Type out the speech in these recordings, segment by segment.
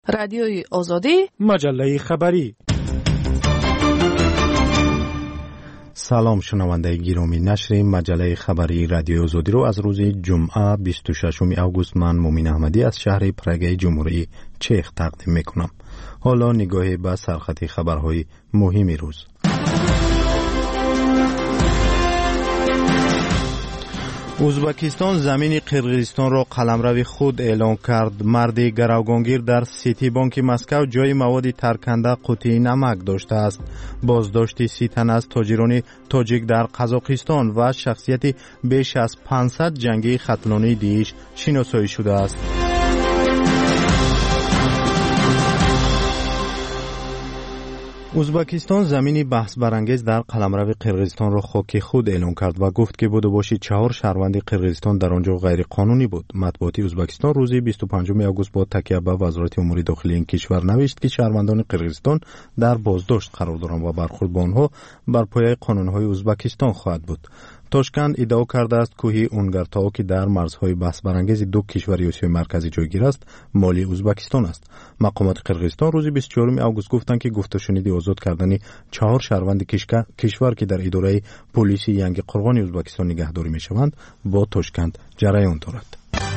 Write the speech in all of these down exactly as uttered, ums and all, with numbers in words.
رادیوی آزادی، مجله خبری. سلام شنونده گرامی، نشر مجله خبری رادیو آزادی رو از روز جمعه بیست و ششم آگوست من مومین احمدی از شهر پراگ جمهوری چک تقدیم میکنم. حالا نگاهی به سرخط خبرهای مهم روز. ازبکستان زمین قرقیزستان را قلمرو خود اعلام کرد. مرد گروگانگیر در سیتی بانک مسکو جای مواد ترکنده قوطی نمک داشته است. بازداشت سی تن از تاجران تاجیک در قزاقستان و شخصیت بیش از پانصد جنگی ختلانی دیش شناسایی شده است. ازبکستان زمینی بحث برانگیز در قلمرو قرقیزستان را خاک خود اعلام کرد و گفت که بودوباشی چهار شهروند قرقیزستان در آنجا غیر قانونی بود. مطبوعات ازبکستان روز بیست و پنجم آگوست با تکیه به وزارت امور داخلی این کشور نوشت که شهروندان قرقیزستان در بازداشت قرار دارند و برخورد با آنها بر پایه قانون‌های ازبکستان خواهد بود. تاشکند ادعا کرده است کوه اونگرتاو که در مرزهای بحث برانگیز دو کشور آسیای مرکزی جایگیر است مالی ازبکستان است. مقامات قرقیزستان روز بیست و چهارم آگوست گفتند که گفت و شنید آزاد کردن چهار شهروند کشور که در اداره پلیس ینگ قرغان ازبکستان نگهداری میشوند با تاشکند جریان دارد.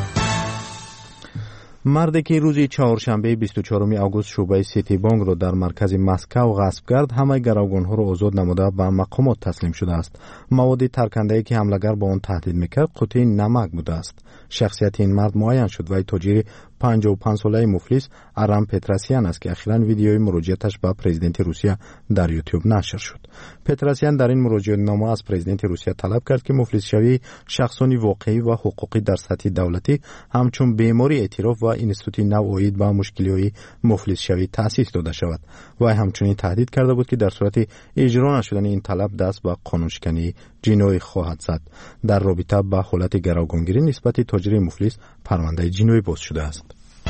مردی که روز چهارشنبه بیست و چهارم آگوست شعبه سیتی بانک را در مرکز مسکو غصب کرد، همه گروگانها را آزاد نموده به مقامات تسلیم شده است. مواد ترکنده‌ای که حملگر با آن تهدید میکرد قوطی نمک بوده است. شخصیت این مرد معین شد و تاجر پنجاه و پنج ساله مفلس ارام پتراسیان است که اخیراً ویدیوی مراجعتش به پرزیدنت روسیه در یوتیوب نشر شد. پتراسیان در این مراجعه نامه از پرزیدنت روسیه طلب کرد که مفلس شوی شخصانی واقعی و حقوقی در سطح دولتی همچون بیماری اعتراف و اینستیتوت نوعید با مشکل‌های مفلس شوی تأسیس داده شود و همچنین تهدید کرده بود که در صورت اجرا نشدن این طلب دست به قانونشکنی جنایی خواهد زد. در رابطه با حالت گروگانگیری نسبت تاجر مفلس پرونده جنایی باز شده است.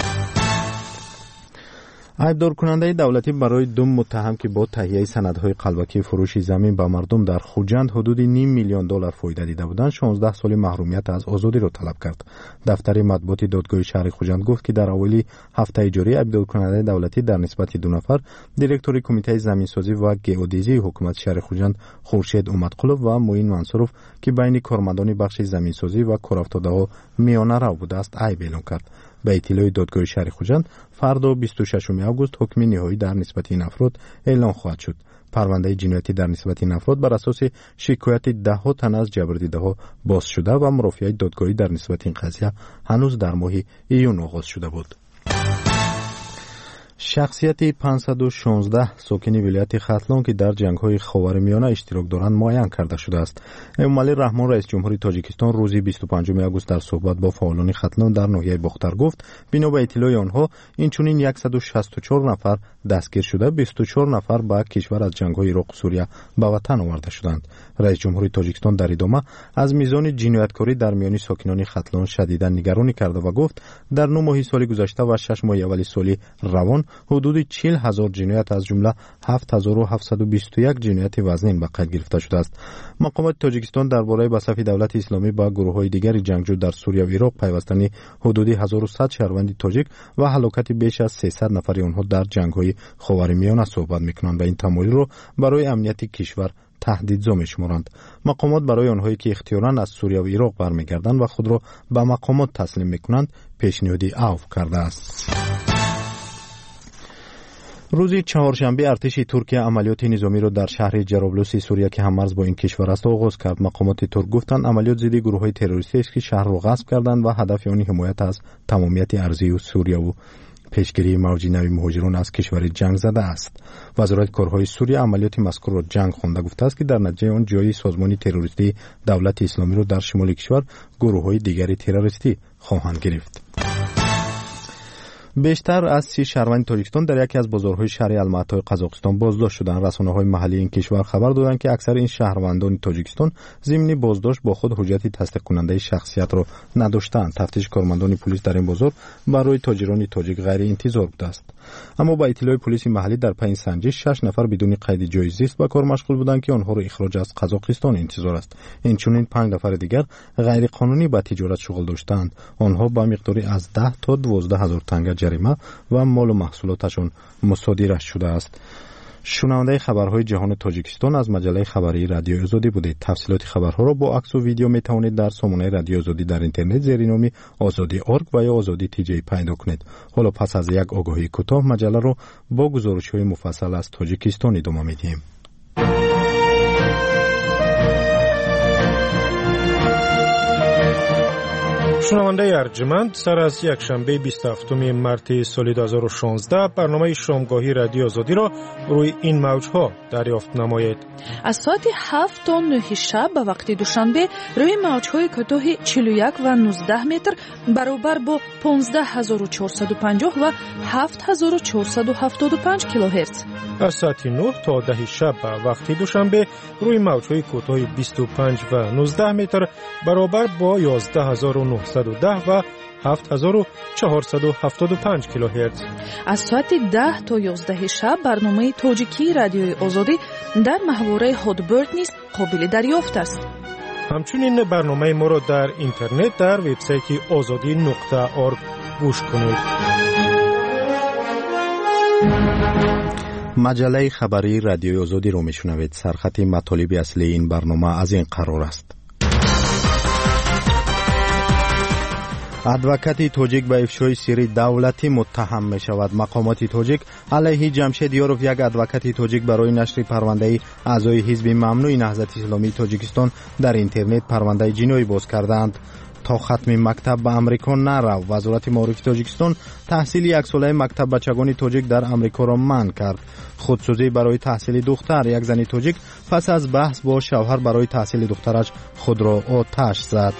ایبدار کننده دولتی برای دو متهم که با تهیه سندهای قلبکی فروش زمین به مردم در خوجند حدود نیم میلیون دلار فایده دیده بودند شانزده سال محرومیت از آزادی را طلب کرد. دفتر مطبوعات دادگاه شهر خوجند گفت که در اوایل هفته جاری ایبدار کننده دولتی در نسبت دو نفر دیرکتور کمیته زمینسازی و گئودزی حکومت شهر خوجند خورشید امدقلوف و معین منصوروف که بین کارمندان بخش زمینسازی و کارافتاده‌ها میانه رو بوده است عیب اعلام کرد. به اطلاع دادگاه شهر خوجند فردا بیست و ششم آگوست حکم نهایی در نسبت این افراد اعلام خواهد شد. پرونده جنایتی در نسبت این افراد بر اساس شکایت ده ها تن از جبردیده‌ها باز شده و مرافعه دادگاهی در نسبت این قضیه هنوز در ماه ایون آغاز شده بود. شخصیت پانصد و شانزده ساکن ولایت ختلان که در جنگ‌های خاورمیانه اشتراک دارند معین کرده شده است. امومعلی رحمان رئیس جمهوری تاجیکستان روز بیست و پنجم آگوست در صحبت با فعالان ختلان در ناحیه باختر گفت بنا به اطلاع آنها اینچنین صد و شصت و چهار نفر دستگیر شده، بیست و چهار نفر به کشور از جنگ‌های عراق و سوریه به وطن آورده شدند. رئیس جمهوری تاجیکستان در ادامه از میزان جنایتکاری در میان ساکنان ختلان شدیداً نگرانی کرده و گفت در نه ماه سال گذشته و شش ماه اول سال روان حدود چهل هزار جنایت از جمله هفت هزار و هفتصد و بیست و یک جنایت وزنین به قید گرفته شده است. مقامات تاجیکستان درباره به صف دولت اسلامی با گروه‌های دیگر جنگجو در سوریه و عراق پیوستن حدود هزار و صد شهروند تاجیک و هلاکت بیش از سیصد نفر آنها در جنگ‌های خاورمیانه صحبت می‌کنند و این تمایل را برای امنیت کشور تهدیدزا می‌شمارند. مقامات برای آنهایی که اختیاراً از سوریه و عراق برمیگردند و خود را به مقامات تسلیم می‌کنند پیشنهادی عفو کرده است. روز چهارشنبه ارتش ترکیه عملیات نظامی را در شهر جرابلوس سوریه که هممرز با این کشور است آغاز کرد. مقامات ترک گفتند عملیات ضد گروه‌های تروریستی است که شهر را غصب کردند و هدف آن حمایت از تمامیت ارضی و سوریه و پیشگیری موج نوی مهاجران از کشور جنگ زده است. وزارت کارهای سوریه عملیات مذکور را جنگ خوانده گفته است که در نتیجه آن جای سازمان تروریستی دولت اسلامی را در شمال کشور گروه‌های دیگری تروریستی خواهند گرفت. بیشتر از سی شهروند تاجیکستان در یکی از بازارهای شهر الماتی قزاقستان بازداشت شدند. رسانه‌های محلی این کشور خبر دادند که اکثر این شهروندان تاجیکستان ضمن بازداشت با خود حجت تصدیق کننده شخصیت را نداشتند. تفتیش کارمندان پلیس در این بازار برای تاجران تاجیک غیر انتظار بوده است. اما با اطلاع پلیس محلی در پایین سنجش شش نفر بدون قید جای زیست به کار مشغول بودند که آنها را اخراج از قزاقستان انتظار است. اینچنین پنج نفر دیگر غیر قانونی با تجارت شغل داشتند. آنها با مقداری از ده تا دوازده هزار تنگه جریمه و مال و محصولاتشان مصادره شده است. شنونده خبرهای جهان تاجیکستان از مجله خبری رادیو آزادی بودید. تفصیلات خبرها را با عکس و ویدیو می توانید در سامانه رادیو آزادی در اینترنت زیر نام آزادی دات اورگ و یا آزادی تی جی پیدا کنید. حالا پس از یک آگاهی کوتاه مجله را با گزارش‌های مفصل از تاجیکستان ادامه می‌دهیم. شنونده ارجمند، سر از یک شنبه بیست و هفتم مارس سال دو هزار و شانزده برنامه شامگاهی رادیو آزادی را روی این موج‌ها دریافت نمایید. از ساعت هفت تا نه شب به وقت دوشنبه روی موج‌های کوتاه چهل و یک و نوزده متر برابر با پانزده هزار و چهارصد و پنجاه و هفت هزار و چهارصد و هفتاد و پنج کیلوهرتز. از ساعت نه تا ده شب به وقت دوشنبه روی موج‌های کوتاه بیست و پنج و نوزده متر برابر با یازده هزار و نهصد و ده و هفت هزار و چهارصد و هفتاد و پنج کیلوهرتز. از ساعت ده تا یازده شب برنامه تاجیکی رادیوی آزادی در محوره هادبرد نیز قابل دریافت است. همچنین برنامه ما را در اینترنت در وبسایت آزادی نقطه اورگ گوش کنید. مجله خبری رادیو آزادی رو میشنوید. سرخط مطالب اصلی این برنامه از این قرار است. ادوکات تاجیک به افشای سری دولتی متهم می شود. مقامات تاجیک علیه جمشید یاروف یک ادوکات تاجیک برای نشر پرونده اعضای حزب ممنوع نهضت اسلامی تاجیکستان در اینترنت پرونده جنایی باز کردند. تا ختم مکتب به امریکا نرو. وزارت معارف تاجیکستان تحصیل یک ساله مکتب بچگان تاجیک در امریکا را منع کرد. خودسوزی برای تحصیل دختر. یک زن تاجیک پس از بحث با شوهر برای تحصیل دخترش خود را آتش زد.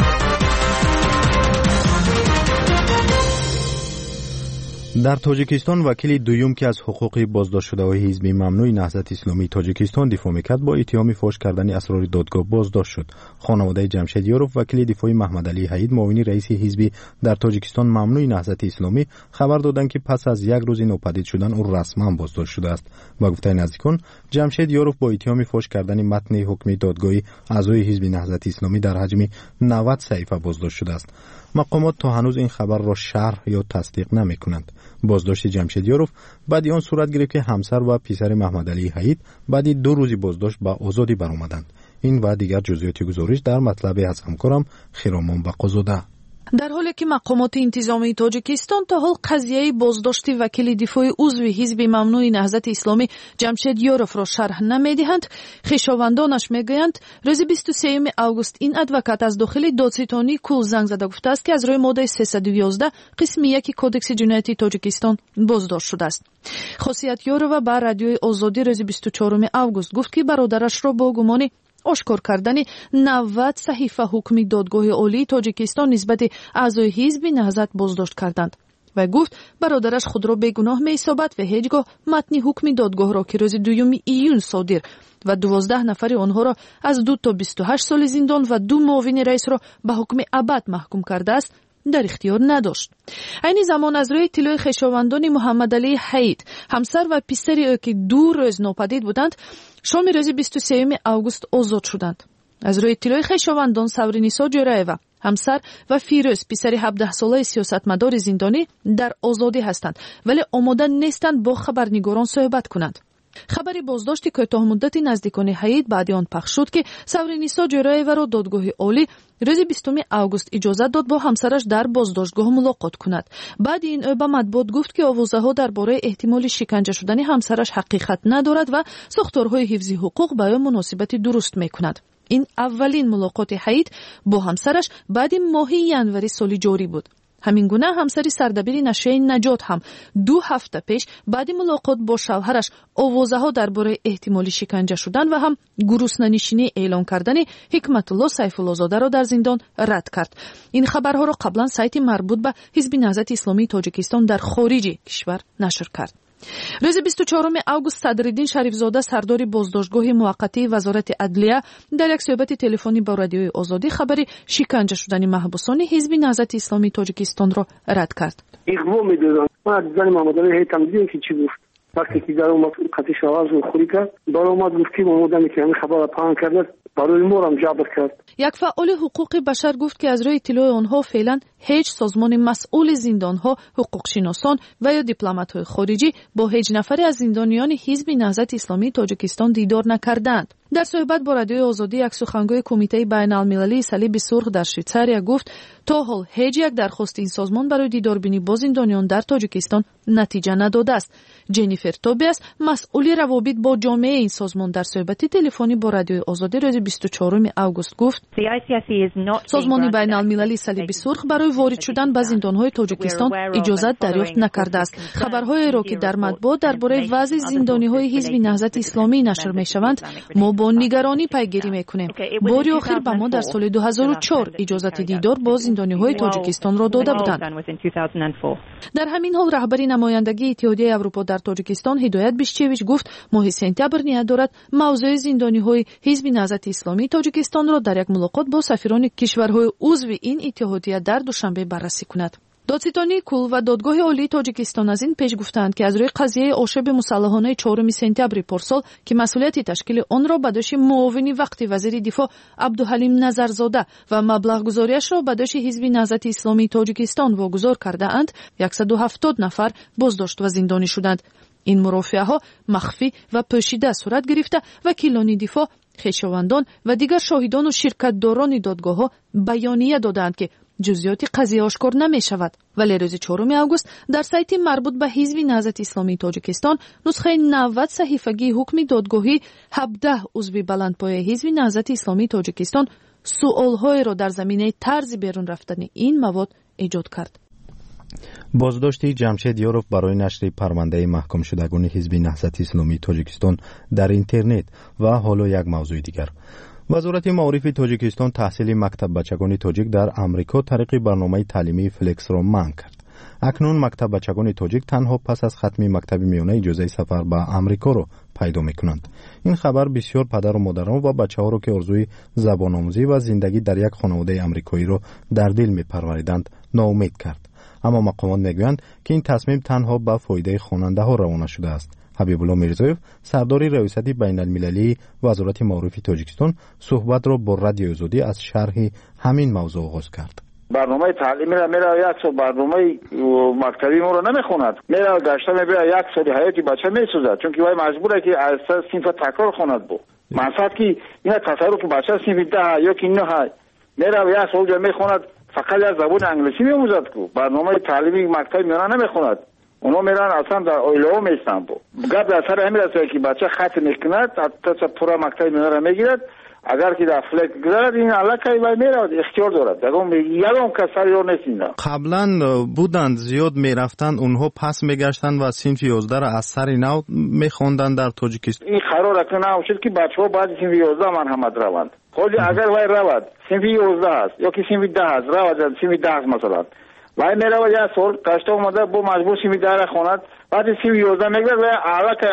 در تاجیکستان وکیل دوم که از حقوق بازداشت شده و حزب ممنوع نهضت اسلامی تاجیکستان دفاع میکرد با اتهام فاش کردن اسرار دادگاه بازداشت شد. خانواده جمشید یاروف وکیل دفاعی محمد علی حید معاون رئیس حزب در تاجیکستان ممنوع نهضت اسلامی خبر دادند که پس از یک روز ناپدید شدن او رسما بازداشت شده است. با گفته نزدیکان جمشید یاروف با اتهام فاش کردن متن حکم دادگاهی اعضای حزب نهضت اسلامی در حجم نود صفحه بازداشت شده است. مقامات تا هنوز این خبر را شرح یا تصدیق نمی‌کنند. بازداشت جمشید یاروف بعد آن صورت گرفت که همسر و پسر محمد علی حید بعد دو روزی بازداشت به آزادی برآمدند. این و دیگر جزئیات گزارش در مطلب از همکارم خیرامان بقازاده. در حالی که مقامات انتظامی تاجیکستان تا حال قضیه بازداشت وکیل دفاعی عضو حزب ممنوع نهضت اسلامی جمشید یاروف را شرح نمیدهند، خویشاوندانش میگویند روز بیست و سوم آگوست این ادوکات از داخل دادستانی کل زنگ زده گفته است که از روی ماده سیصد و یازده قسم یک کودکس جنایتی تاجیکستان بازداشت شده است. خاصیت یاروف با رادیوی آزادی روز بیست و چهارم آگوست گفت که برادرش را با گمان آشکار کردن نود صحیفه حکم دادگاه عالی تاجیکستان نسبت اعضای حزب نهضت بازداشت کردند و گفت برادرش خود را بیگناه می‌حسابد و هیچگاه متن حکم دادگاه را که روز دوم ایون صادر و دوازده نفر آنها را از دو تا بیست و هشت سال زندان و دو معاون رئیس را به حکم ابد محکوم کرده است در اختیار نداشت. این زمان از روی اطلاع خویشاوندان محمد علی حید همسر و پسر او که دو روز ناپدید بودند شام روز بیست و سوم آگوست آزاد شدند. از روی اطلاع خویشاوندان سورینیسا جورایوا همسر و فیروز پسر هفده ساله سیاستمدار زندانی در آزادی هستند ولی آماده نیستند با خبرنگاران صحبت کنند. خبر بازداشت کوتاه مدت نزدیکان حید بعد آن پخش شد که سورینیسا جورایوا را دادگاه عالی روز بیستم آگوست اجازه داد با همسرش در بازداشتگاه ملاقات کند. بعد این او به مطبوعات گفت که آوازه‌ها درباره احتمال شکنجه شدن همسرش حقیقت ندارد و ساختارهای حفظی حقوق با او مناسبت درست میکند. این اولین ملاقات حید با همسرش بعد ماه ینوری سال جاری بود. همین گونه همسری سردبیر نشریه نجات هم دو هفته پیش بعد ملاقات با شوهرش آوازه‌ها درباره احتمالی شکنجه شدن و هم گروسنه‌نشینی اعلام کردن حکمت الله سیف الله زاده را در زندان رد کرد. این خبرها را قبلا سایت مربوط به حزب نهضت اسلامی تاجیکستان در خارج کشور نشر کرد. روز بیست و چهارم آگوست صدرالدین شریفزاده سردار بازداشتگاه موقتی وزارت عدلیه در یک صحبت تلفنی با رادیوی آزادی خبری شکنجه شدن محبوسان حزب نهضت اسلامی تاجیکستان را رد کرد. اقوا می‌دادم. ما دیدن محمد علی هیتم دیدیم که چی گفت. وقتی که در اومد قطعی شواز رو خوری کرد برای اومد گفتی محمد که همین خبر را پهن کرد برای ما هم جبر کرد. یک فعال حقوق بشر گفت که از روی اطلاع آنها فعلا هیچ سازمان مسئول زندانها، حقوق شناسان و یا دیپلمات‌های خارجی با هیچ نفری از زندانیان حزب نهضت اسلامی تاجیکستان دیدار نکردند. در صحبت با رادیوی آزادی یک سخنگوی کمیته بین‌المللی صلیب سرخ در شویتزاریا گفت تا حال هیچ یک درخواست این سازمان برای دیداربینی با زندانیان در تاجیکستان نتیجه نداده است. جنیفر توبیاس مسئول روابط با جامعه این سازمان در صحبت تلفنی با رادیوی آزادی روز بیست و چهارم آگوست گفت سازمان بین‌المللی صلیب سرخ برای وارد شدن به زندان‌های تاجیکستان اجازه دریافت نکرده است. خبرهایی را که در مطبوعات درباره وضع زندانی‌های حزب نهضت اسلامی نشر می‌شوند ما با نگرانی پیگیری می‌کنیم. باری آخر به ما در سال دو هزار و چهار اجازه دیدار با زندانی‌های تاجیکستان را داده بودند. در همین حال رهبری نمایندگی اتحادیه اروپا در تاجیکستان هدایت بیشچویچ گفت ماه سپتامبر نیت دارد موضوع زندانی‌های حزب نهضت اسلامی تاجیکستان را در یک ملاقات با سفیران کشورهای عضو این اتحادیه در دوشنبه بررسی کند. دادستانی کل و دادگاه عالی تاجیکستان از این پیش گفتند که از روی قضیه آشوب مسلحانه چهارم سپتامبر پارسال که مسئولیت تشکیل آن را به دوش معاون وقتی وزیر دفاع عبدالحلیم نظرزاده و مبلغ گذاریش را به دوش حزب نهضت اسلامی تاجیکستان واگذار کرده اند صد و هفتاد نفر بازداشت و زندانی شدند. این مرافعه ها مخفی و پوشیده صورت گرفته وکیلان دفاع، خویشاوندان و دیگر شاهدان و شرکتداران دادگاه ها بیانیه دادند که جزئیات قضیه آشکار نمی شود. ولی روز چهارم آگوست در سایت مربوط به حزب نهضت اسلامی تاجیکستان نسخه نود صحیفگی حکم دادگاهی هفده عضو بلندپایه حزب نهضت اسلامی تاجیکستان سوالهای را در زمینه طرز بیرون رفتن این مواد ایجاد کرد. بازداشت جمشید یوروف برای نشر پرونده محکوم شدگان حزب نهضت اسلامی تاجیکستان در اینترنت و حالا یک موضوع دیگر. وزارت معارف تاجیکستان تحصیل مکتب بچگان تاجیک در امریکا طریق برنامه تعلیمی فلکس را منع کرد. اکنون مکتب بچگان تاجیک تنها پس از ختم مکتب میانه اجازه سفر به امریکا را پیدا میکنند. این خبر بسیار پدر و مادران و بچه‌ها را که آرزوی زبان آموزی و زندگی در یک خانواده امریکایی را در دل میپروریدند ناامید کرد. اما مقامات میگویند که این تصمیم تنها به فایده خواننده ها روانه شده است. حبیب الله میرزایف سردار ریاست بین المللی وزارت معارف تاجیکستان صحبت را با رادیو آزادی از شرح همین موضوع آغاز کرد. برنامه تعلیمی را میره یک سال برنامه مکتبی ما رو نمیخوند، میره گشته میبره یک سال حیاتی بچه میسوزد، چون که وای مجبوره که از صنف تکرار خوند بو مقصد که اینا تصور که بچه صنف ده یا که نه میره یک سال جا میخوند فقط از زبان انگلیسی میموزد کو برنامه تعلیمی مکتبی میانه نمیخوند. اونا میرن اصلا در اویلو میستن بو گپ در سر همین است که بچه خط میکند تا پورا مکتب میاره میگیرد اگر که در فلک گرد این علاقه وای میره اختیار دارد دگم یادم کسری رو نسینا. قبلا بودند زیاد میرفتند اونها پس میگشتند و صنف یازده را از سر نو میخوندند در تاجیکستان. این قرار کنه شد که بچه‌ها بعد صنف یازده مرحمت روند. خود اگر وای رود صنف یازده است یا که صنف ده است رود صنف ده است مثلا وای میره و یا سال کاشته اومده با مجبور سیمی داره خوند بعد سیمی یوزده میگه و علاقه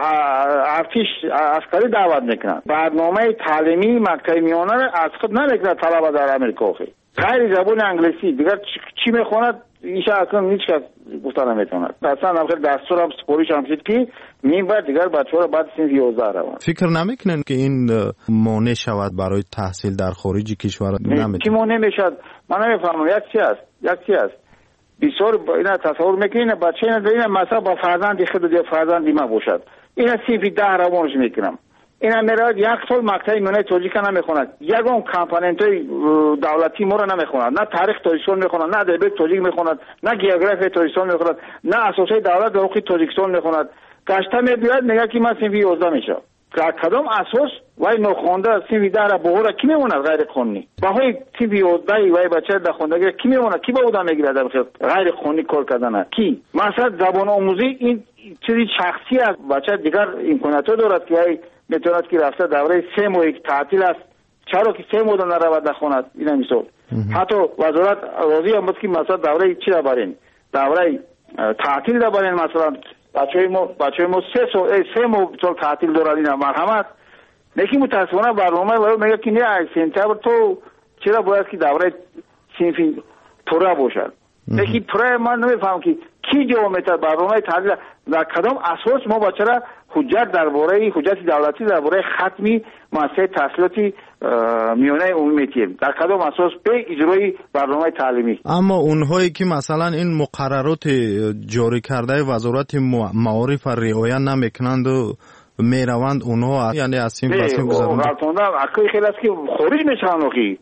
ارتش عسکری دعوت میکنن. برنامه تعلیمی مکتب میانه از خود نمیکنه طلبه در امریکا خیلی غیر زبان انگلیسی دیگر چی میخوند ایشا اصلا هیچ کس گفته نمیتوند. اصلا آخر دستور هم سپوریش هم شد که نیم بعد دیگر بچه‌ها رو بعد سیمی یوزده روند. فکر نمیکنن که این مانع شود برای تحصیل در خارج کشور؟ نمیتونه کی مانع میشد؟ من نمیفهمم. یک چی است یک چی است بسیار اینا تصور میکنه بچه اینا در این مثلا با فرزندی خود یا فرزندی ما باشد اینا سیفی ده روانش میکنم اینا میراد یک سال مکتب میانه تاجیک نمیخوند یگان کامپوننت دولتی ما رو نمیخوند نه تاریخ تاجیکستان میخوند نه ادبیات تاجیک میخوند نه جغرافی تاجیکستان میخوند نه اساسای دولت حقوق تاجیکستان میخوند گشته میاد میگه که من سیفی یازده میشه کدام اساس وای نخونده سیوی داره بهورا کی میمونه غیر قانونی باهای سیوی یازده وای بچه در خوندگی کی میمونه کی به اون میگیره در غیر قانونی کار کردن کی مثلا زبان آموزی این چیزی شخصی است بچه دیگر امکانات دارد که وای میتواند که رفته دوره سه ماه تعطیل است چرا که سه ماه نرود نخوند اینا مثال حتی وزارت راضی هم بود که مثلا دوره چی را برین دوره تعطیل را برین مثلا بچهای ما بچهای ما سه سال سه ماه سال تعطیل دارن. اینا مرحمت نکی متاسفانه برنامه میگه که نه سپتامبر تو چرا باید که دوره صنفی پره باشد. نکی پره من نمیفهمم که کی جواب میده برنامه تعطیل در کدام اساس ما بچرا حجت درباره حجت دولتی درباره ختمی مؤسسه تحصیلاتی میانه عمومی میتیم در کدام اساس به اجرای برنامه تعلیمی. اما اونهایی که مثلا این مقررات جاری کرده وزارت معارف رعایت نمیکنند و میروند اونها یعنی از این واسه گذروند عقلی خیلی است که خارج میشن اخی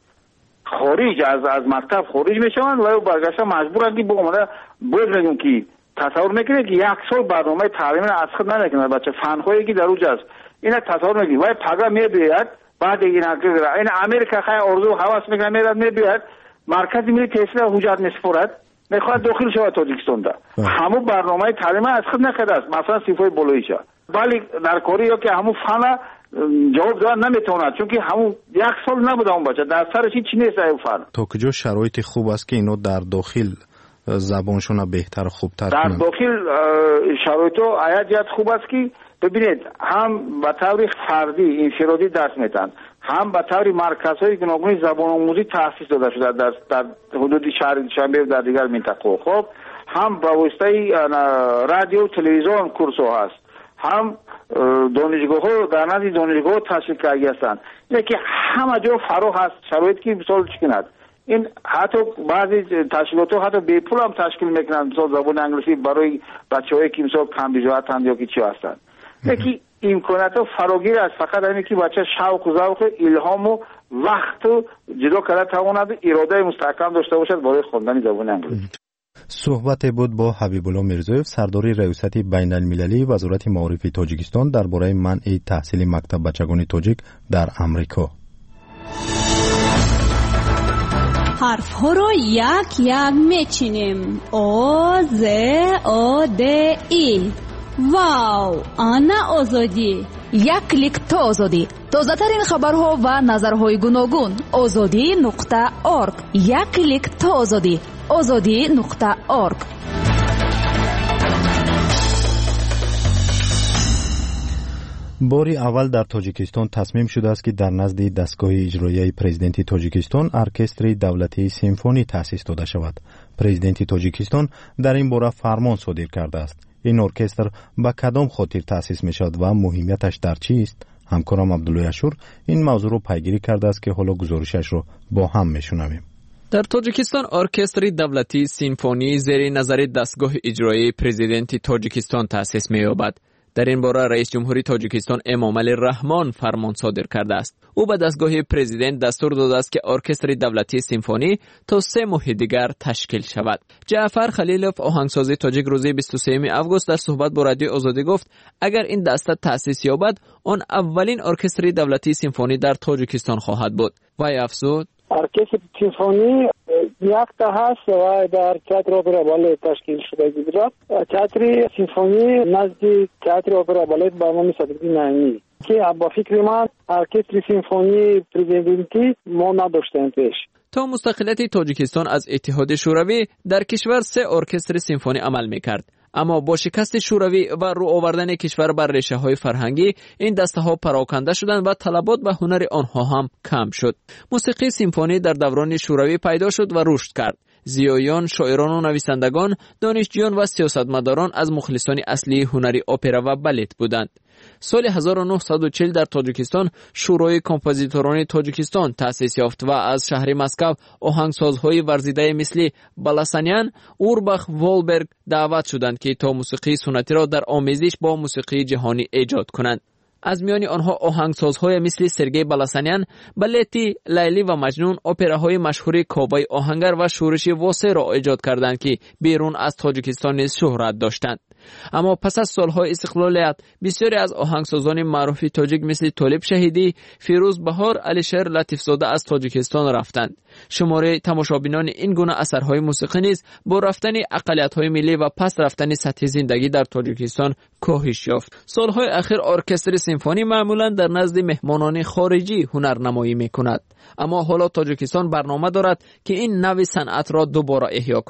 خارج از از مکتب خارج میشن و برگشته مجبورن که بگم باید میگم که تصور میکنه که یک سال برنامه تعلیمی از خود نمیکنه بچه فنخوایی که در اوج است اینا تصور میکنه وای پگاه میبیاد بعد اینا این امریکا خیلی ارزو حواس میکنه میراد میبیاد مرکز ملی تحصیل حجت میسپرد میخواد داخل شود تاجیکستان ده همون برنامه تعلیمی از خود نکرده است مثلا صفای بالاییشه ولی در کاری که همون فن جواب دادن نمیتوند چون که همون یک سال نبوده اون بچه در سرش چی نیست اون فن تا کجا شرایط خوب است که اینو در داخل زبانشون بهتر و خوبتر در کنند. داخل شرایط آیت جهت خوب است که ببینید هم به طور فردی انفرادی درس میتن هم به طور مرکزهای گوناگون زبان آموزی تأسیس داده شده در در حدود شهر شنبه در دیگر منطقه خب هم به واسطه رادیو و تلویزیون کورس هست هم دانشگاه ها در نزد دانشگاه ها تشکیل کرده هستند اینه که همه جا فراخ هست شرایط که مثال چکند این حتی بعضی تشکیلات ها حتی به پول هم تشکیل میکنند مثال زبان انگلیسی برای بچه‌هایی که مثال کم بجاهتند یا که چی هستند یکی امکانات ها فراگیر است فقط اینه که بچه شوق و ذوق الهام و وقت جدا کرده تواند اراده مستحکم داشته باشد برای خواندن زبان انگلیسی. صحبت بود با حبیب الله میرزویف سردار ریاست بین المللی وزارت معارف تاجیکستان درباره منع تحصیل مکتب بچگان تاجیک در امریکا. حرف ها رو یک یک میچینیم. او ز او د ای. واو، آنا آزادی. یک کلیک تا آزادی. تازه ترین خبرها و نظرهای گوناگون. آزادی نقطه ارگ. یک کلیک تا آزادی. آزادی نقطه ارگ. باری اول در تاجیکستان تصمیم شده است که در نزد دستگاه اجرایی پرزیدنت تاجیکستان ارکستر دولتی سیمفونی تأسیس داده شود. پرزیدنت تاجیکستان در این باره فرمان صادر کرده است. این ارکستر به کدام خاطر تأسیس می شود و مهمیتش در چی است؟ همکارم عبدالله اشور این موضوع رو پیگیری کرده است که حالا گزارشش رو با هم میشنویم. در تاجیکستان ارکستر دولتی سیمفونی زیر نظر دستگاه اجرایی پرزیدنت تاجیکستان تأسیس می‌یابد. در این باره رئیس جمهوری تاجیکستان امامعلی رحمان فرمان صادر کرده است. او به دستگاه پرزیدنت دستور داده است که ارکستر دولتی سیمفونی تا سه ماه دیگر تشکیل شود. جعفر خلیلوف آهنگساز تاجیک روز بیست و سوم آگوست در صحبت با رادیو آزادی گفت اگر این دسته تأسیس یابد آن اولین ارکستر دولتی سیمفونی در تاجیکستان خواهد بود. وی افزود ارکستر سیمفونی یک تا هست و در تئاتر اپرا بالت تشکیل شده بود. تئاتر سیمفونی نزد تئاتر اپرا بالت با نام صدیقی نعیمی که با فکر من ارکستر سیمفونی پرزیدنتی ما نداشتیم پیش. تا مستقلیت تاجیکستان از اتحاد شوروی در کشور سه ارکستر سیمفونی عمل میکرد. اما با شکست شوروی و رو آوردن کشور بر ریشه های فرهنگی این دسته ها پراکنده شدند و طلبات به هنر آنها هم کم شد. موسیقی سیمفونی در دوران شوروی پیدا شد و رشد کرد. زیایان، شاعران و نویسندگان، دانشجویان و سیاستمداران از مخلصان اصلی هنری اپرا و بالت بودند. سال هزار و نهصد و چهل در تاجیکستان شورای کمپوزیتوران تاجیکستان تأسیس یافت و از شهر مسکو آهنگسازهای ورزیده مثل بالاسانیان، اورباخ، وولبرگ دعوت شدند که تا موسیقی سنتی را در آمیزش با موسیقی جهانی ایجاد کنند. از میان آنها آهنگسازهای مثل سرگئی بالاسانیان، بالتی لیلی و مجنون، اپراهای مشهور کاوای آهنگر و شورش واسه را ایجاد کردند که بیرون از تاجیکستان نیز شهرت داشتند. اما پس از سالهای استقلالیت بسیاری از آهنگسازان معروف تاجیک مثل طالب شهیدی، فیروز بهار، علیشیر لطیفزاده از تاجیکستان رفتند. شماره تماشابینان این گونه اثرهای موسیقی نیز با رفتن اقلیت‌های ملی و پس رفتن سطح زندگی در تاجیکستان کاهش یافت. سالهای اخیر ارکستر سیمفونی معمولا در نزد مهمانان خارجی هنرنمایی می‌کند. اما حالا تاجیکستان برنامه دارد که این نوع صنعت را دوباره احیا کند.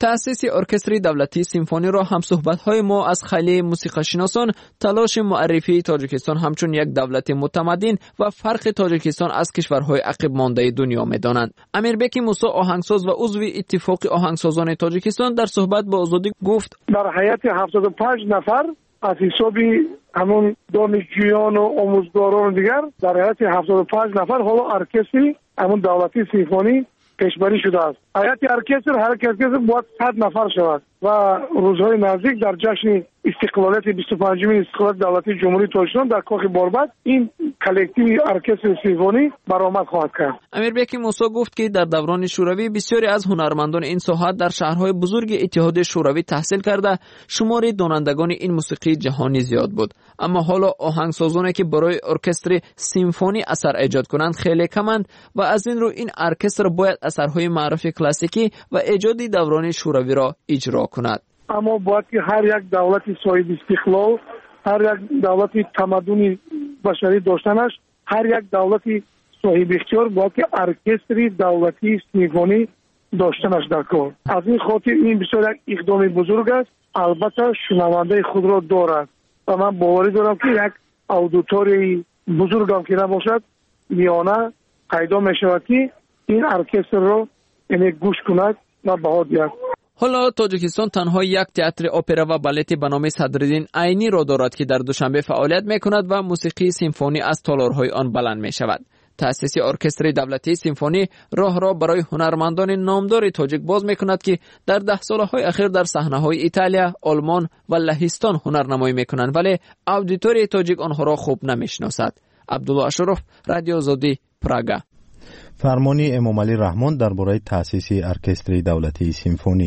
تأسیس ارکستر دولتی سیمفونی را هم صحبت‌های ما از خیلی موسیقی‌شناسان تلاش معرفی تاجیکستان همچون یک دولت متمدن و فرق تاجیکستان از کشورهای عقب مانده دنیا می‌دانند. امیربک موسی آهنگساز و عضو اتفاق آهنگسازان تاجیکستان در صحبت با آزادی گفت: در حیات هفتاد و پنج نفر از حساب همون دانشجویان و آموزگاران دیگر در حیات هفتاد و پنج نفر حالا ارکستر همون دولتی سیمفونی کشوری شده است. حیات ارکستر هر ارکستر باید صد نفر شود و روزهای نزدیک در جشن استقلالیت بیست و پنجمین استقلال دولتی جمهوری تاجیکستان در کاخ باربد این کلکتیو ارکستر سیمفونی برآمد خواهد کرد. امیربک موسی گفت که در دوران شوروی بسیاری از هنرمندان این ساحت در شهرهای بزرگ اتحاد شوروی تحصیل کرده شمار دانندگان این موسیقی جهانی زیاد بود، اما حالا آهنگسازانی که برای ارکستر سیمفونی اثر ایجاد کنند خیلی کمند و از این رو این ارکستر باید اثرهای معروف کلاسیکی و ایجادی دوران شوروی را اجرا کند. اما باید که هر یک دولت صاحب استقلال، هر یک دولت تمدن بشری داشتنش، هر یک دولت صاحب اختیار باید که ارکستر دولتی سیمفونی داشتنش در کار. از این خاطر این بسیار یک اقدام بزرگ است. البته شنونده خود را دارد و من باوری دارم که یک اودیتوری بزرگ هم که نباشد میانه پیدا می شود که این ارکستر را اینه گوش کند و بها دهد. حالا تاجیکستان تنها یک تئاتر اپرا و بالت به نام صدرالدین عینی را دارد که در دوشنبه فعالیت میکند و موسیقی سیمفونی از تالارهای آن بلند می شود. تأسیس ارکستر دولتی سیمفونی راه را برای هنرمندان نامدار تاجیک باز میکند که در ده سالهای اخیر در صحنه‌های ایتالیا، آلمان و لهستان هنرنمایی میکنند، ولی اودیتوری تاجیک آنها را خوب نمیشناسد. عبدالله اشرف، رادیو آزادی، پراگا. فرمانی امامعلی رحمان درباره تأسیس ارکستر دولتی سیمفونی.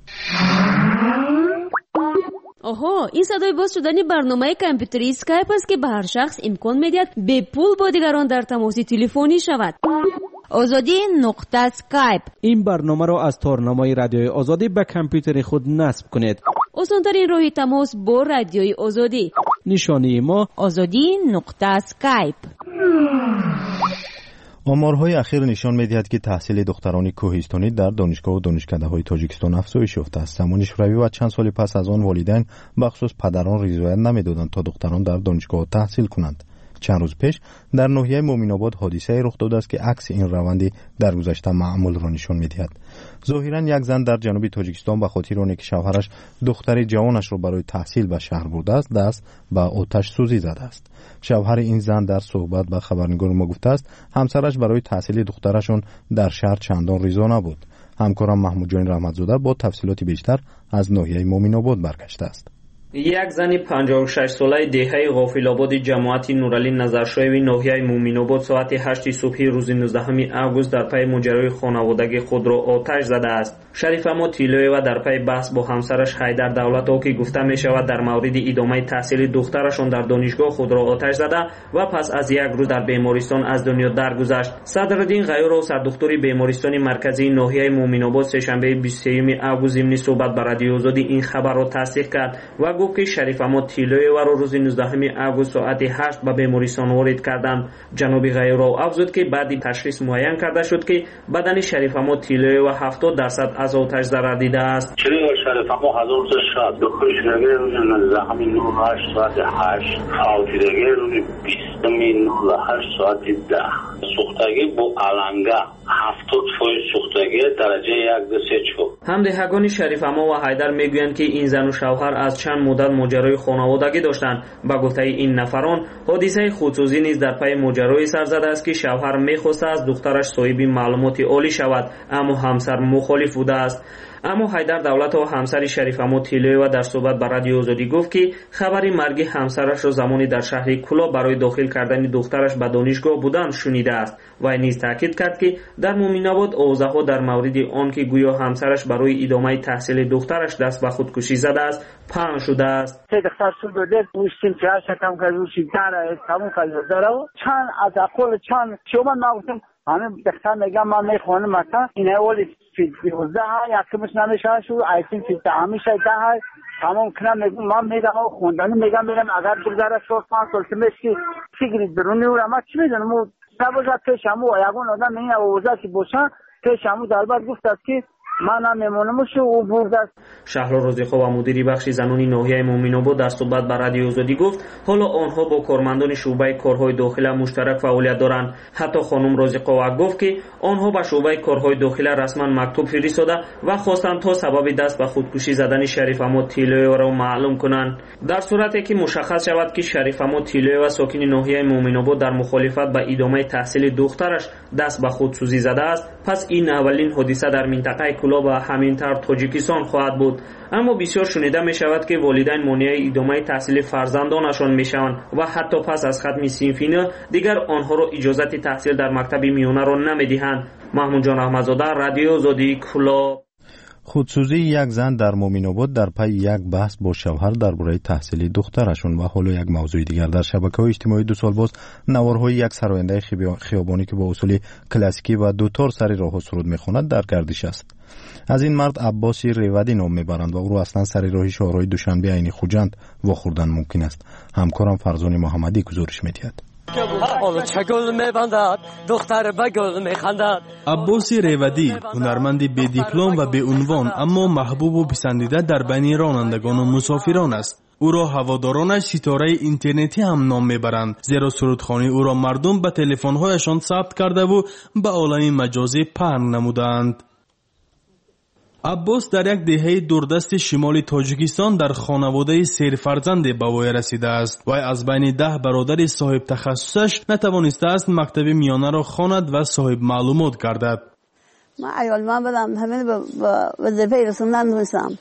آها، این صدای باز شدن برنامه کامپیوتری اسکایپ است که به هر شخص امکان میدهد به پول با دیگران در تماس تلفنی شود. آزادی نقطه اسکایپ. این برنامه را از تارنمای رادیوی آزادی به کامپیوتر خود نصب کنید. آسان‌ترین راه تماس با رادیوی آزادی. نشانی ما آزادی نقطه اسکایپ. آمارهای اخیر نشان می‌دهد که تحصیل دختران کوهستانی در دانشگاه و دانشکده‌های تاجیکستان افزایش یافته است. زمان شوروی و چند سال پس از آن والدین بخصوص پدران رضایت نمی‌دادند تا دختران در دانشگاه تحصیل کنند. چند روز پیش در ناحیه مومین‌آباد حادثه رخ داده است که عکس این روندی در گذشته معمول را نشان می‌دهد. ظاهراً یک زن در جنوب تاجیکستان به خاطر آنکه شوهرش دختر جوانش را برای تحصیل به شهر برده است دست به آتش سوزی زده است. شوهر این زن در صحبت با خبرنگار ما گفته است همسرش برای تحصیل دخترشون در شهر چندان رضا نبود. همکارم محمود جان رحمتزاده با تفصیلات بیشتر از ناحیه مومین‌آباد برگشته است. یک زن پنجاه و شش ساله دهه غافل‌آباد جماعت نورعلی نظرشوی ناحیه مومین‌آباد ساعت هشت صبح روز نوزدهم آگوست در پی ماجرای خانوادگی خود را آتش زده است. شریف اما تیلویوا در پی بحث با همسرش حیدر دولت‌ها که گفته می‌شود در مورد ادامه تحصیل دخترشان در دانشگاه خود را آتش زده و پس از یک روز در بیمارستان از دنیا درگذشت. صدرالدین غیور سردکتر بیمارستان مرکزی ناحیه مومین‌آباد سه‌شنبه بیست و سوم آگوست ضمن صحبت با رادیو آزادی این خبر را تصدیق کرد و گفت که شریف اما تیلویوا را روز نوزدهم آگوست ساعت هشت به بیمارستان وارد کردند. جناب غیور افزود که بعد تشخیص معین کرده شد که بدن شریف اما تیلویوا هفتاد درصد از آتش ضرر دیده است. شریف اما هزار شاد دکترشنگی روز نوزدهم نود و هشت ساعت هشت فوتیدگی روز بیستم نود و هشت ساعت ده سوختگی با علنگا هفتاد فایز سوختگی درجه یک دو سه چهار. همدهگان شریف اما و حیدر میگویند که این زن و شوهر از چند مدت ماجرای خانوادگی داشتند. با گفته این نفران حادثه خودسوزی نیز در پی ماجرای سر زده است که شوهر میخواسته از دخترش صاحب معلومات عالی شود اما همسر مخالف بوده است. اما حیدر دولت و همسر شریف اما تیلویوا در صحبت با رادیو آزادی گفت که خبر مرگ همسرش را زمانی در شهر کولا برای داخل کردن دخترش به دانشگاه بودن شنیده است و نیز تاکید کرد که در مومین‌آباد اوضاع در مورد آن که گویا همسرش برای ادامه تحصیل دخترش دست به خودکشی زده است پنهان شده است. دختر شده پوشتیم که شکم که روشی داره تموم کرده داره چند از اقل چند شما نگفتم همه دختر میگم من میخوانم مثلا این اولی فیلد دوازده ها یکمش نمیشه شو ایتین فیلد همیشه ده ها تمام کنم میگم من میگم خوندن میگم میگم اگر بگذاره شو پنج سال که میشی فکری درونی و ما چی میدونم و سبزا پیشمو یگون آدم این اوضاع که باشن پیشمو در بعد گفت است که من نمیمونم شو عبور است. شهلا رزیخوا و مدیری بخش زنانی ناحیه مومن‌آباد در صحبت با رادیو آزادی گفت حالا آنها با کارمندان شعبه کارهای داخله مشترک فعالیت دارند. حتی خانم رزیخوا گفت که آنها به شعبه کارهای داخله رسما مکتوب فرستاده و خواستند تا سبب دست به خودکشی زدن شریف احمد تیلوی را معلوم کنند. در صورتی که مشخص شود که شریف احمد تیلوی و ساکن ناحیه مومن‌آباد در مخالفت به ادامه تحصیل دخترش دست به خودسوزی زده است، پس این اولین حادثه در منطقه کلاب و همینطور تاجیکستان خواهد بود. اما بسیار شنیده می شود که والدین مانع ادامه تحصیل فرزندانشان می شوند و حتی پس از ختم صنفی دیگر آنها را اجازه تحصیل در مکتب میانه را نمی دهند. محمود جان احمدزاده، رادیو آزادی، کلاب. خودسوزی یک زن در مومن‌آباد در پی یک بحث با شوهر درباره تحصیلی دخترشون و حالا یک موضوع دیگر در شبکه‌های اجتماعی دو سال باز نوارهای یک سراینده خیابانی که با اصول کلاسیکی و دوتار سری راه و سرود می‌خواند در گردش است. از این مرد عباسی ریودی نام میبرند و او را اصلا سری راهی شهرهای دوشنبه عین خوجند واخوردن ممکن است. همکارم فرزان محمدی گزارش می‌دهد. عباسی ریودی هنرمندی بی دیپلم و بی عنوان اما محبوب و پسندیده در بین رانندگان و مسافران است. او را هوادارانش ستاره اینترنتی هم نام میبرند، زیرا سرودخوانی او را مردم به تلفن‌هایشان ثبت کرده و به عالم مجازی پهن نمودند. عباس در یک دهه دوردست شمال تاجیکستان در خانواده سیر فرزند به وای رسیده است. وی از بین ده برادر صاحب تخصصش نتوانسته است مکتب میانه را خواند و صاحب معلومات گردد. من ایال من بدم همین به وظیفه رسوندن نتونستم.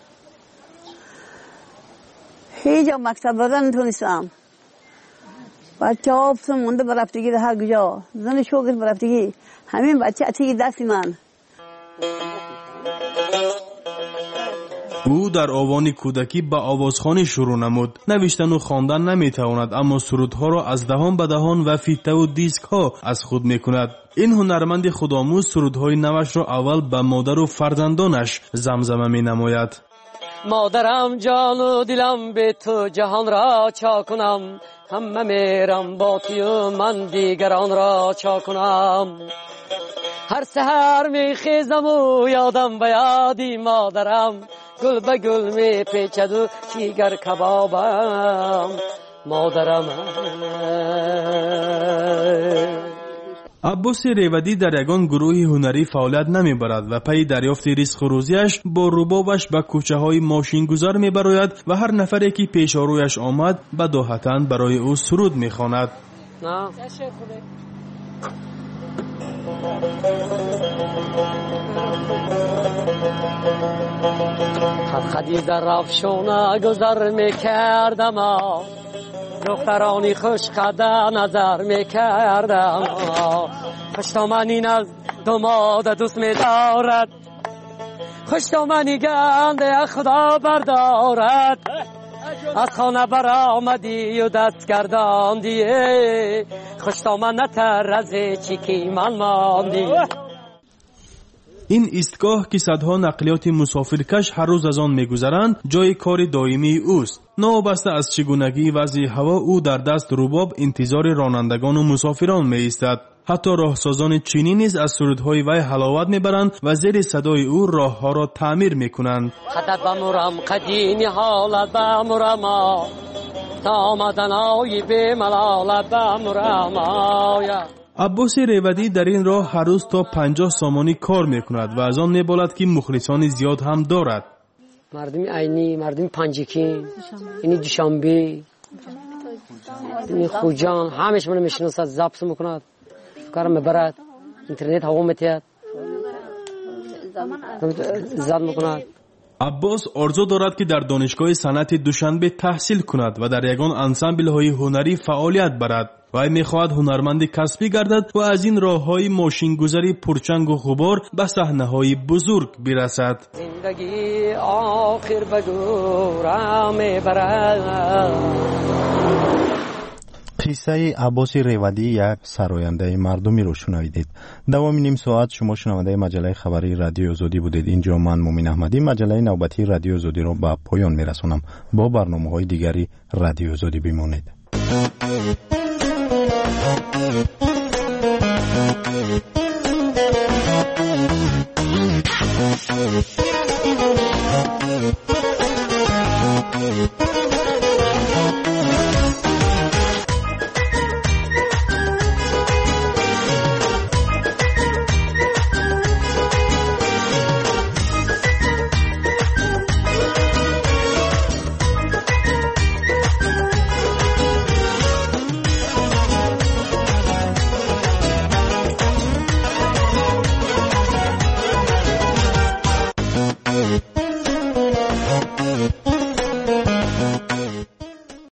هیچ مکتب بردن نتونستم. بچه ها افتم مونده برفتگی در هر کجا. زن شوگر برفتگی. همین بچه اتی دستی من. او در آوان کودکی به آوازخوانی شروع نمود. نوشتن و خواندن نمیتواند، اما سرودها را از دهان به دهان و فیته و دیسک ها از خود میکند. این هنرمند خودآموز سرودهای نوش را اول به مادر و فرزندانش زمزمه می نماید. مادرم جان و دلم به تو جهان را چا کنم، همه میرم با تو و من دیگران را چا کنم. هر سحر می خیزم و یادم به یادی مادرم، گل به گل می پیچد و چیگر کبابم مادرم. عباس ریودی در یگان گروه هنری فعالیت نمی برد و پی دریافت رزق و روزیش با ربابش به کوچه های ماشین گذار می براید و هر نفری که پیش رویش آمد بداهتاً برای او سرود می خواند. نه خدی در رفشونه گذر میکردم، دخترانی خوش قده نظر میکردم. خوشتامنین از دماد دوست میدارد، خوشتامنی گنده خدا بردارد. از خانه برآمدی و دست گرداندی، خوشتامن نتر از چیکی من ماندی. این ایستگاه که صدها نقلیات مسافرکش هر روز از آن میگذرند جای کار دائمی اوست. نابسته از چگونگی وضع هوا او در دست رباب انتظار رانندگان و مسافران می ایستد. حتی راهسازان چینی نیز از سرودهای وی حلاوت میبرند و زیر صدای او راهها را تعمیر میکنند. خطت بمرم قدیمی حالت بمرم، تا آمدن آی به ملالت بمرم آیا. عباس ریودی در این راه هر روز تا پنجاه سامانی کار میکند و از آن میبالد که مخلصان زیاد هم دارد. مردم عینی، مردم پنجکی، اینی دوشنبه، اینی خوجان، همش منو میشناسد، ضبط میکند، کارم میبرد، اینترنت هوا میتید، زد میکند. عباس آرزو دارد که در دانشگاه صنعت دوشنبه تحصیل کند و در یگان انسامبل های هنری فعالیت برد. وی میخواهد هنرمند کسبی گردد و از این راه های ماشین گذاری پرچنگ و غبار به صحنه های بزرگ برسد. زندگی آخر بگورم میبرد. قصه عباس ریودی یک سراینده مردمی رو شنیدید. دوام نیم ساعت شما شنونده مجله خبری رادیو آزادی بودید. اینجا من مومن احمدی مجله نوبتی رادیو آزادی رو به پایان میرسونم. با برنامه‌های دیگری رادیو آزادی بمانید. Thank you.